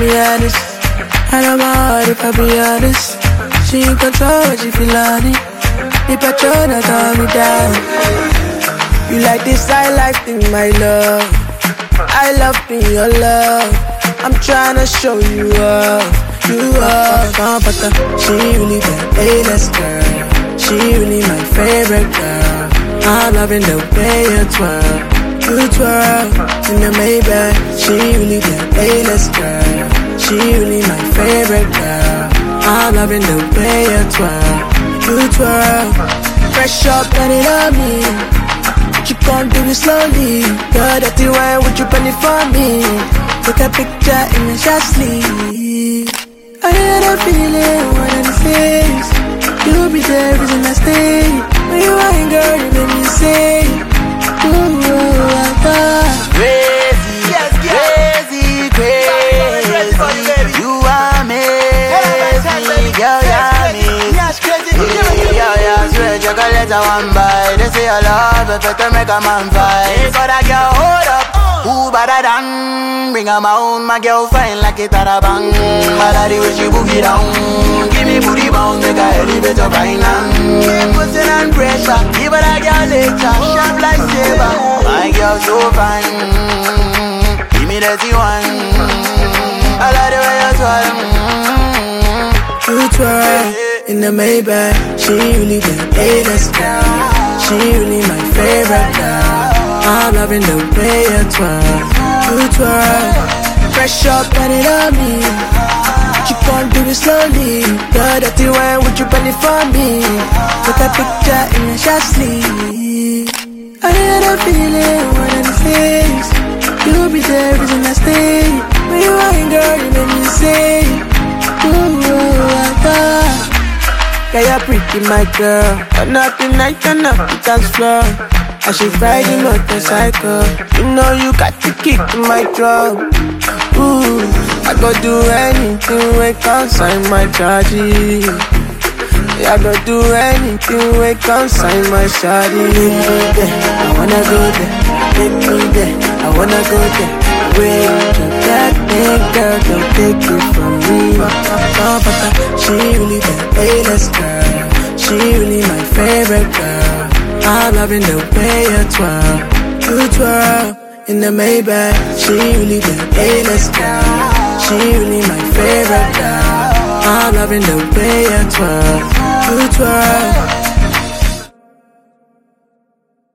be honest. I know my heart if I be honest. She in control, she feel on it. The petrol that calm me down. You like this, I like thing, my love. I love being your love. I'm tryna show you up. You are comforter. She really the A-list girl. She really my favorite girl. I'm loving the way you twirl. You twirl in the Maybach. She really the A-list girl. She really my favorite girl. I'm loving the way you twirl. You twirl. Fresh up, let it on me. But you can't do it slowly. Girl, that you wine, would you pen it for me? Take a picture and then just leave. I had a feeling, one of these days you'll be there, reason I stay. When you ain't, girl, you make me say, ooh, I thought crazy, crazy. You are amazing, girl, you're amazing. Yeah, swear chocolate I want buy. They say I love it, better make a man fight. But I get hold up, who better than? Bring her out, my girl fine like it at a bang. I like the way she boogie down. Give me booty bounce, make her elevate your finance. Keep pushing and pressure, give her that girl lecture. Sharp like saber, my girl so fine. Give me that one. I like the way you twirl. You twirl in the Maybach. She really the A-list girl. She really my favorite girl. I'm loving the way you twirl. You twirl. Fresh up, let it on me. But you can't do it slowly. Girl, that you wine, would you pen it for me? Take a picture and then just leave. I had a feeling, one of these days you'll be there, reason I stay. When you ain't, girl, you make me say, ooh, I thought. Yeah, you're pretty, my girl. Turn up the night, turn up the dance floor. I should ride the motorcycle. You know you got to kick my drum. Ooh, I go do anything when consign my charges. Yeah, I go do anything when consign my shawty. Take me there, I wanna go there. Take me there, I wanna go there. Wait, that thing, girl, don't take it from me. She really the A-list girl. She really my favorite girl. I'm loving the way you twirl. You twirl in the Maybach. She really the A-list girl. She really my favorite girl. I'm loving the way you twirl. You twirl.